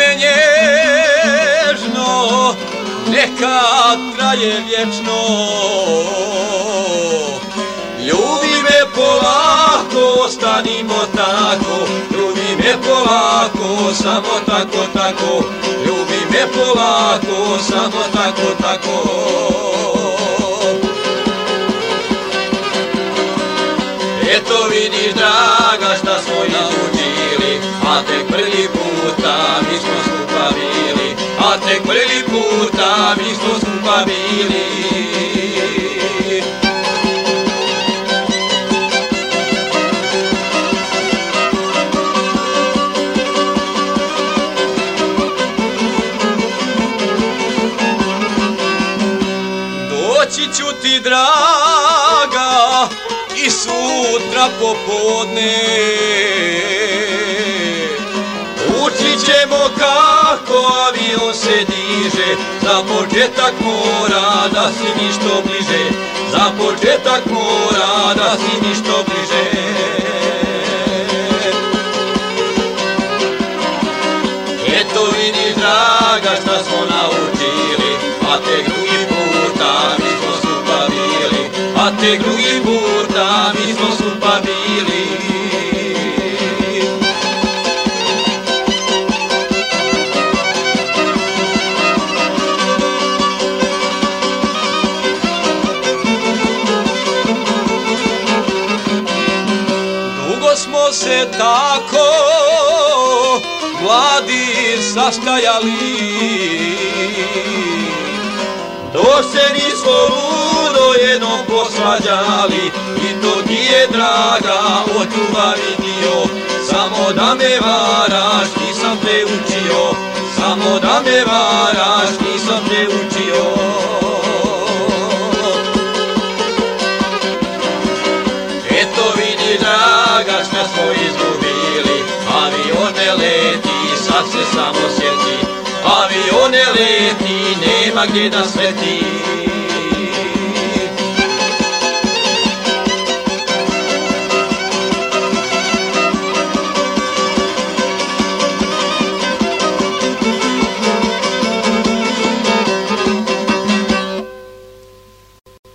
me nježno, neka traje vječno. Ljubi me polako, ostanimo tako. Ljubi me polako, samo tako, tako. Ljubi me polako, samo tako, tako. Eto vidiš, draga, šta smo naučili, a tek prvi puta mi smo skupa bili, a tek prvi puta mi smo skupa bili. Doći ću ti, draga, i sutra popodne. Učit ćemo kako avion se diže, za početak mora da si mi što bliže, za početak mora da si mi što bliže. Eto vidiš, draga, šta smo naučili, a tek drugi puta mi smo skupa bili, a tek drugi puta mi smo skupa bili. Dugo smo se tako mladi sastajali, dok se nismo ludo jednom posvađali. I to ti je, draga, od ljubavi dio, samo da me varaš, nisam te učio, samo da me varaš, nisam te učio. Eto vidi, draga, šta smo izgubili, avion ne leti, sad se samo sjeti, avion ne leti, nema gdje da sveti.